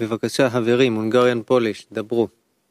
בבקשה, חברים, הונגריאן פוליש, דברו.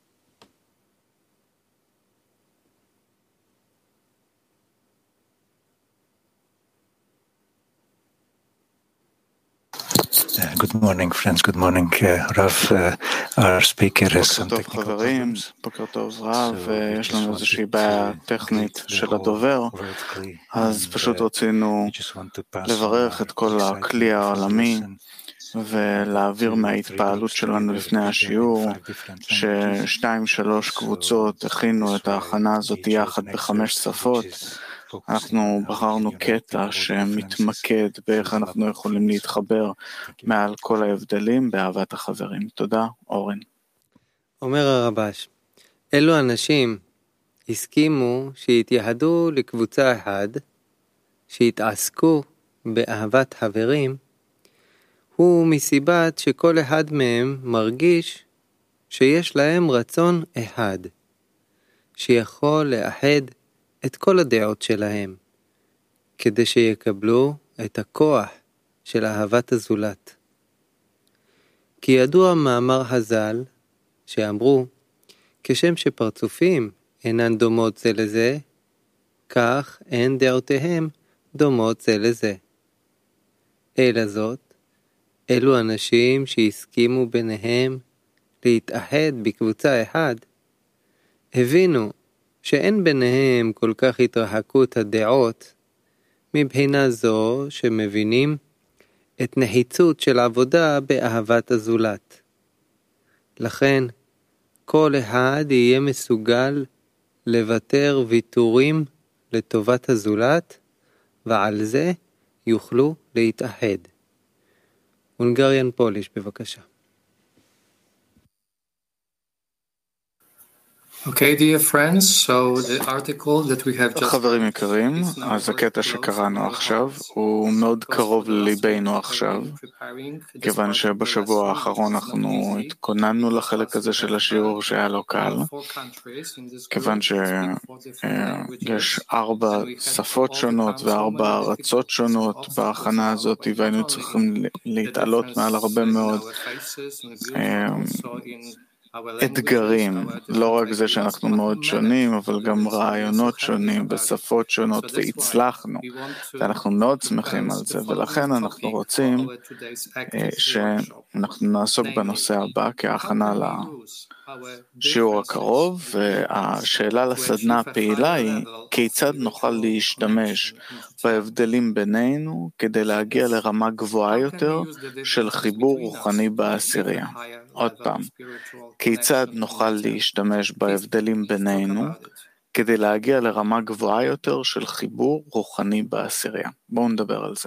Good morning, friends. Good morning, Rav. Our speaker has some בוקר טוב technical חברים, problems. בוקר טוב רב, So we יש just לנו wanted איזושהי to בעיה טכנית greet the של whole הדובר, world clearly, אז and פשוט רצינו we just want to pass on לברך our את כל excitement הכלי before the העולמי lesson. ולהעביר Two or three מההתפעלות groups שלנו together לפני prepared in השיעור, 5 different languages. ששתיים שלוש קבוצות הכינו את ההכנה הזאת יחד ב5 שפות. אנחנו בחרנו קטע שמתמקד באיך אנחנו יכולים להתחבר מעל כל ההבדלים באהבת החברים. תודה, אורן. אומר הרבש, אלו אנשים הסכימו שיתייחדו לקבוצה אחת, שיתעסקו באהבת חברים, הוא מסיבת שכל אחד מהם מרגיש שיש להם רצון אחד, שיכול לאחד את כל הדעות שלהם, כדי שיקבלו את הכוח של אהבת הזולת. כי ידוע מאמר חז"ל שאמרו, כשם שפרצופים אינן דומות זה לזה, כך אין דעותיהם דומות זה לזה. אלא זאת, אלו אנשים שהסכימו ביניהם להתאחד בקבוצה אחת, הבינו שאין ביניהם כל כך התרחקות הדעות, מבחינה זו שמבינים את נחיצות של עבודה באהבת הזולת. לכן, כל אחד יהיה מסוגל לוותר ויתורים לטובת הזולת, ועל זה יוכלו להתאחד. הונגריאן פוליש, בבקשה. Okay, dear friends, so the article that we have just... חברים יקרים, אז הקטע שקראנו עכשיו הוא מאוד קרוב לליבנו עכשיו, כיוון שבשבוע האחרון אנחנו התכוננו לחלק הזה של השיעור שהיה לו קל, כיוון שיש 4 שפות שונות ו4 ארצות שונות בהכנה הזאת, והיינו צריכים להתעלות מעל הרבה מאוד אתגרים, לא רק זה שאנחנו מאוד שונים, אבל גם רעיונות שונים בשפות שונות, והצלחנו, ואנחנו מאוד שמחים על זה, ולכן אנחנו רוצים שאנחנו נעסוק בנושא הבא כהכנה לשיעור הקרוב, והשאלה לסדנה הפעילה היא כיצד נוכל להשתמש בהבדלים בינינו כדי להגיע לרמה גבוהה יותר של חיבור רוחני בעשירייה. עוד פעם, כיצד נוכל להשתמש בהבדלים בינינו כדי להגיע לרמה גבוהה יותר של חיבור רוחני בעשירייה. בואו נדבר על זה.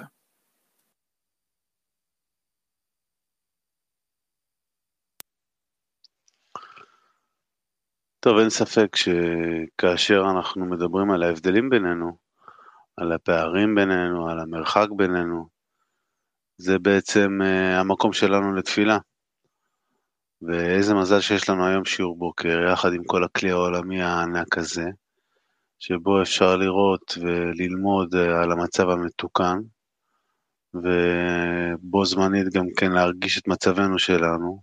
טוב, אין ספק שכאשר אנחנו מדברים על ההבדלים בינינו, על הפערים בינינו, על המרחק בינינו, זה בעצם המקום שלנו לתפילה. ואיזה מזל שיש לנו היום שיעור בוקר, יחד עם כל הכלי העולמי הענק הזה, שבו אפשר לראות וללמוד על המצב המתוקן, ובו זמנית גם כן להרגיש את מצבנו שלנו.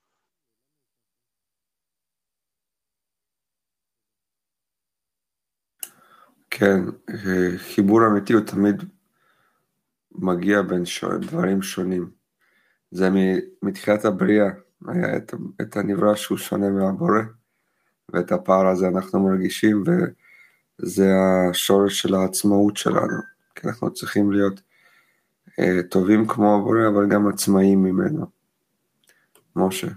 כן, חיבור אמיתי הוא תמיד מגיע בין דברים שונים. זה מתחילת הבריאה, היה את הנברא שהוא שונה מהבורא, ואת הפער הזה אנחנו מרגישים, וזה השורש של העצמאות שלנו, כי אנחנו צריכים להיות טובים כמו הבורא, אבל גם עצמאיים ממנו. משה.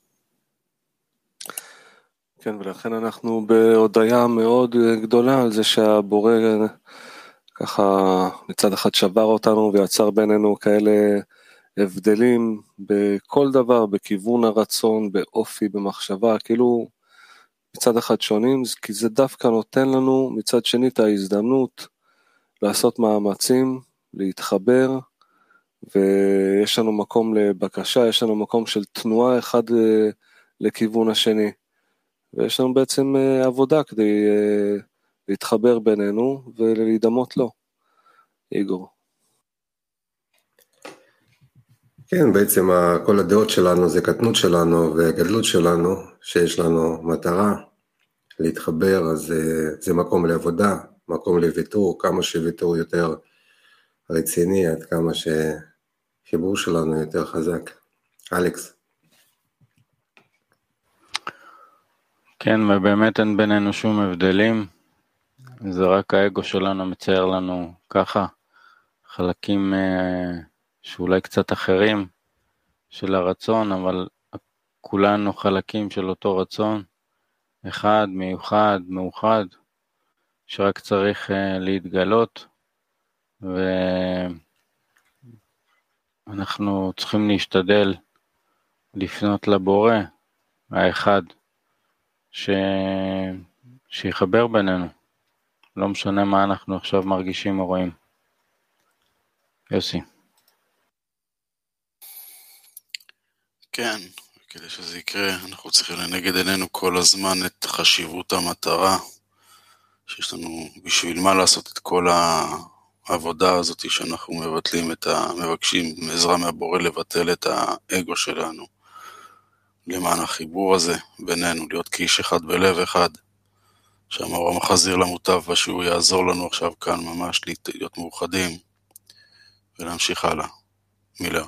כן, ולכן אנחנו בהודעה מאוד גדולה על זה שהבורא ככה מצד אחד שבר אותנו ויצר בינינו כאלה הבדלים בכל דבר, בכיוון הרצון, באופי, במחשבה, כאילו מצד אחד שונים, כי זה דווקא נותן לנו מצד שני את ההזדמנות לעשות מאמצים, להתחבר, ויש לנו מקום לבקשה, יש לנו מקום של תנועה אחד לכיוון השני, ויש לנו בעצם עבודה כדי להתחבר בינינו ולהידמות לו. איגור. כן, בעצם כל הדעות שלנו זה קטנות שלנו וגדלות שלנו, שיש לנו מטרה להתחבר, אז זה מקום לעבודה, מקום לוויתור, כמה שוויתור יותר רציני, עד כמה שחיבור שלנו יותר חזק. אלכס. כן, ובאמת אין בינינו שום הבדלים, זה רק האגו שלנו מצייר לנו ככה, חלקים שאולי קצת אחרים של הרצון, אבל כולנו חלקים של אותו רצון, אחד, מיוחד, מאוחד, שרק צריך להתגלות, ואנחנו צריכים להשתדל לפנות לבורא, האחד, שיחבר בינינו, לא משנה מה אנחנו עכשיו מרגישים או רואים. יוסי. כן, כדי שזה יקרה, אנחנו צריכים לנגד עינינו כל הזמן את חשיבות המטרה, שיש לנו בשביל מה לעשות את כל העבודה הזאת שאנחנו מבקשים עזרה מהבורא לבטל את האגו שלנו, למען החיבור הזה בינינו, להיות כאיש אחד בלב אחד, שהמאור המחזיר למוטב ושהוא יעזור לנו עכשיו כאן ממש להיות מאוחדים ולהמשיך הלאה. מילה.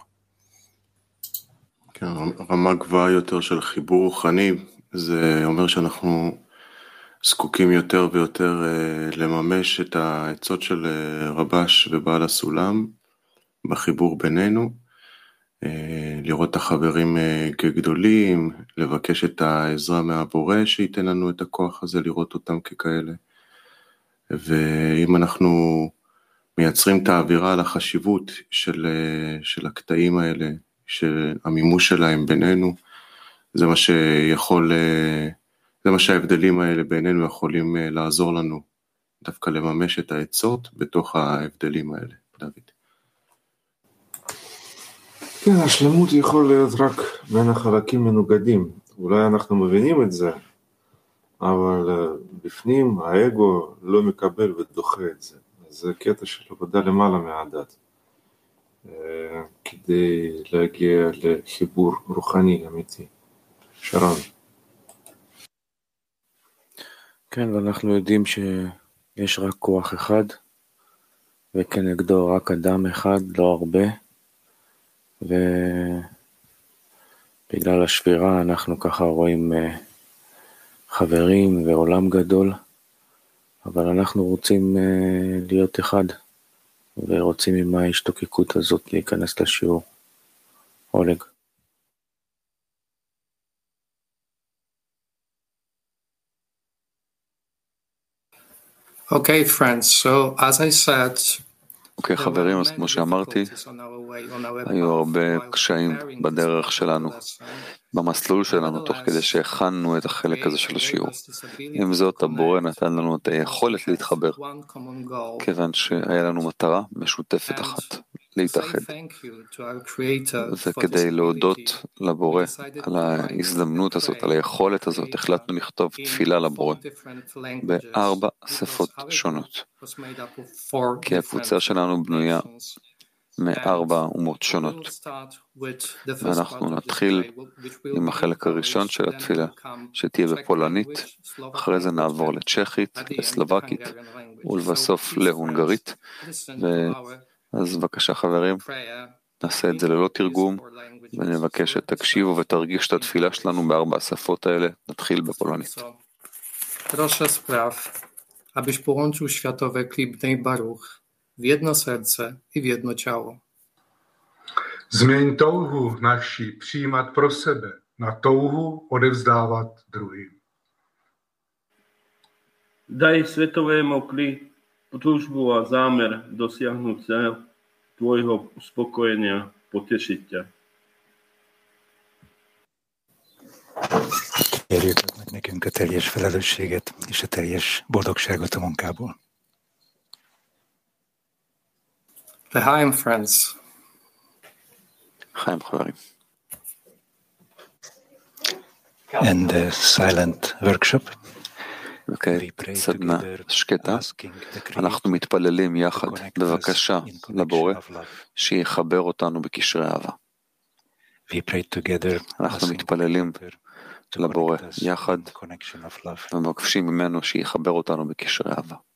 כן, רמה גבוהה יותר של חיבור רוחני, זה אומר שאנחנו זקוקים יותר ויותר לממש את העצות של רבש ובעל הסולם בחיבור בינינו, לראות את החברים כגדולים, לבקש את העזרה מהבורא שייתן לנו את הכוח הזה, לראות אותם ככאלה. ואם אנחנו מייצרים את האווירה על החשיבות של הקטעים האלה, של המימוש שלהם בינינו, זה מה שההבדלים האלה בינינו יכולים לעזור לנו, דווקא לממש את העצות בתוך ההבדלים האלה. דוד. כן, השלמות יכול להיות רק בין החלקים מנוגדים. אולי אנחנו מבינים את זה, אבל בפנים האגו לא מקבל ודוחה את זה. זה קטע של עבודה למעלה מהדת, כדי להגיע לחיבור רוחני אמיתי. שרון. כן, ואנחנו יודעים שיש רק כוח אחד, וכנגדו רק אדם אחד, לא הרבה, ובגלל השבירה אנחנו ככה רואים חברים ועולם גדול, אבל אנחנו רוצים להיות אחד, ורוצים עם ההשתוקקות הזאת להיכנס לשיעור. אולג. Okay, friends, so as I said, אוקיי, חברים, אז כמו שאמרתי, היו הרבה קשיים בדרך שלנו, במסלול שלנו, תוך כדי שהכנו את החלק הזה של השיעור. עם זאת, הבורא נתן לנו את היכולת להתחבר, כיוון שהיה לנו מטרה משותפת אחת, להתאחד. וכדי להודות לבורא על ההזדמנות הזאת, על היכולת הזאת, החלטנו לכתוב תפילה לבורא ב4 שפות שונות. כי הקבוצה שלנו בנויה מ4 אומות שונות. ואנחנו נתחיל עם החלק הראשון של התפילה, שתהיה בפולנית, אחרי זה נעבור לצ'כית, לסלובקית, ולבסוף להונגרית. אז בבקשה חברים, נעשה את זה ללא תרגום, ונבקש שתקשיבו ותרגיש את התפילה שלנו ב4 השפות האלה. נתחיל בפולנית. Proszę spraw, abyś połączył światowe klip Bnei Baruch w jedno serce i w jedno ciało. Změň touhu naši přijímat pro sebe na touhu odevzdávat druhým. Daj svetovému kli túžbu a zámer dosiahnuť cieľ tvojho uspokojenia, potešiť ťa. Kérjük nekünk a teljes felelősséget és a teljes boldogságot a munkából. L'chaim, friends. Chaim, חברים. And the silent workshop. סדנה שקטה, אנחנו מתפללים יחד בבקשה לבורא שיחבר אותנו בקשרי אהבה. אנחנו מתפללים לבורא יחד ומבקשים ממנו שיחבר אותנו בקשרי אהבה.